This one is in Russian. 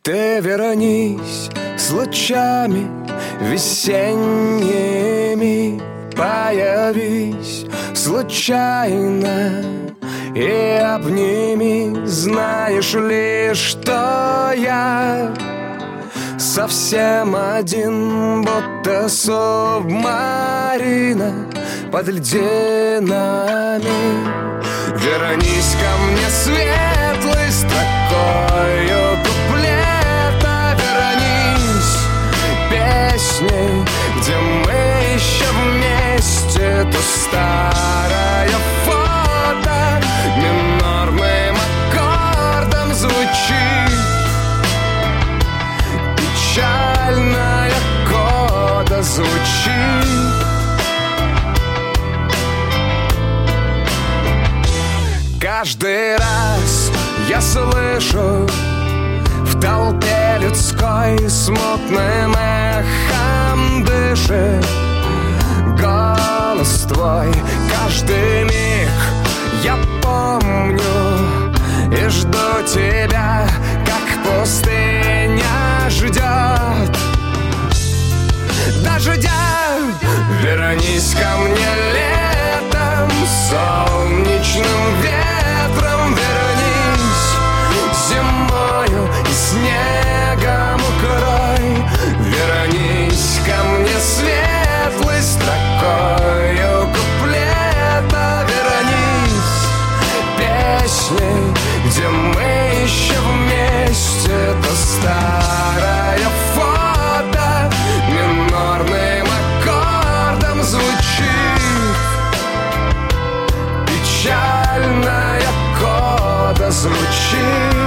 Ты вернись с лучами весенними, появись случайно и обними. Знаешь ли, что я совсем один, будто субмарина под льдинами. Вернись ко мне светлой строкою куплета, вернись песней, где мы еще вместе. То старое фото минорным аккордом звучит, печальная кода звучит. Каждый раз я слышу в толпе людской смутным эхом дышит голос твой. Каждый миг я помню и жду тебя, как пустыня ждет дождя. Вернись ко мне летом, солнечным ветром, вернись зимою и снегом укрой. Вернись ко мне светлой строкою куплета, вернись песней, где мы еще вместе. То старое фото минорным аккордом звучит, печальная кода звучит.